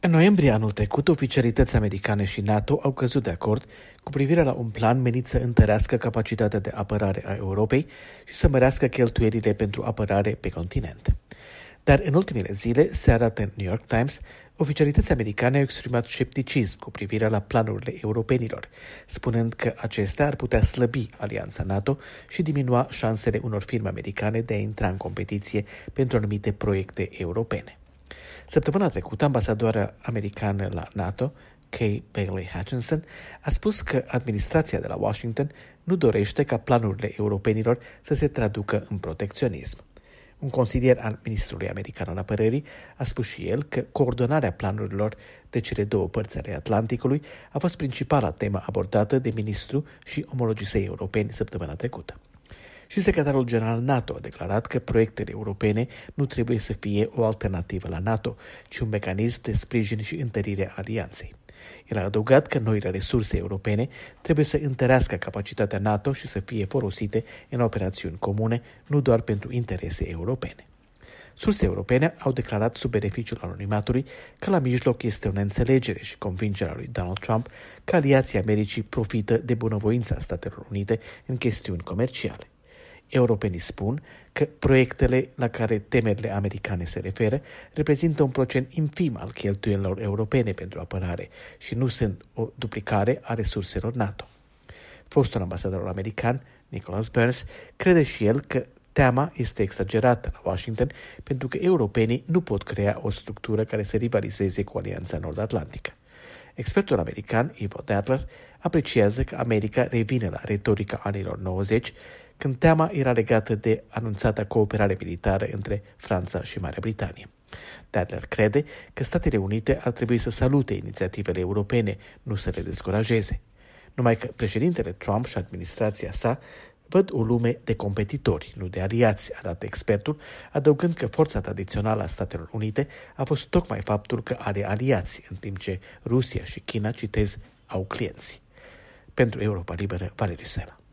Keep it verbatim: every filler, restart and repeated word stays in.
În noiembrie anul trecut, oficialități americane și NATO au căzut de acord cu privire la un plan menit să întărească capacitatea de apărare a Europei și să mărească cheltuielile pentru apărare pe continent. Dar în ultimele zile, se arată în New York Times, oficialități americane au exprimat scepticism cu privire la planurile europenilor, spunând că acestea ar putea slăbi alianța NATO și diminua șansele unor firme americane de a intra în competiție pentru anumite proiecte europene. Săptămâna trecută, ambasadoarea americană la NATO, Kay Bailey Hutchinson, a spus că administrația de la Washington nu dorește ca planurile europenilor să se traducă în protecționism. Un consilier al ministrului american al apărării a spus și el că coordonarea planurilor de cele două părți ale Atlanticului a fost principala temă abordată de ministru și omologii săi europeni săptămâna trecută. Și secretarul general NATO a declarat că proiectele europene nu trebuie să fie o alternativă la NATO, ci un mecanism de sprijin și întărire a alianței. El a adăugat că noile resurse europene trebuie să întărească capacitatea NATO și să fie folosite în operațiuni comune, nu doar pentru interese europene. Surse europene au declarat sub beneficiul anonimatului că la mijloc este o neînțelegere și convingerea lui Donald Trump că aliații Americii profită de bunăvoința Statelor Unite în chestiuni comerciale. Europenii spun că proiectele la care temerile americane se referă reprezintă un procent infim al cheltuielilor europene pentru apărare și nu sunt o duplicare a resurselor NATO. Fostul ambasador american, Nicholas Burns, crede și el că teama este exagerată la Washington pentru că europenii nu pot crea o structură care să rivalizeze cu Alianța Nord-Atlantică. Expertul american Ivo Dadler apreciază că America revine la retorica anilor nouăzeci, când teama era legată de anunțata cooperare militară între Franța și Marea Britanie. Dadler crede că Statele Unite ar trebui să salute inițiativele europene, nu să le descurajeze. Numai că președintele Trump și administrația sa văd o lume de competitori, nu de aliați, arată expertul, adăugând că forța tradițională a Statelor Unite a fost tocmai faptul că are aliați, în timp ce Rusia și China, citez, au clienți. Pentru Europa Liberă, Valeriu Sela.